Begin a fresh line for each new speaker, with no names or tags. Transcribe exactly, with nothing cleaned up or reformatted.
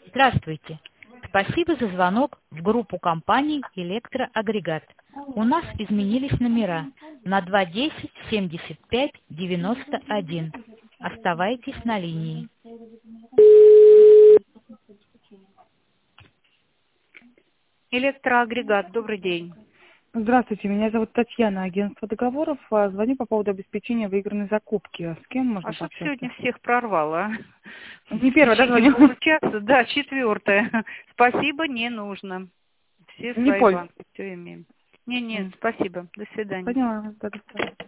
Здравствуйте. Спасибо за звонок в группу компаний «Электроагрегат». У нас изменились номера на два десять семьдесят пять девяносто один. Оставайтесь на линии. Электроагрегат, добрый день.
Здравствуйте, меня зовут Татьяна, агентство договоров. А, Звоню по поводу обеспечения выигранной закупки. С кем
А
можно
что
пообщаться?
сегодня всех прорвало? а?
Не
В
первое, да,
течение
звоню?
получаса, да, четвертое. Спасибо, не нужно. Все
Не
свои
пользуюсь.
банки, все имеем. Не-не,
М,
спасибо. До свидания.
Поняла, да, да, да.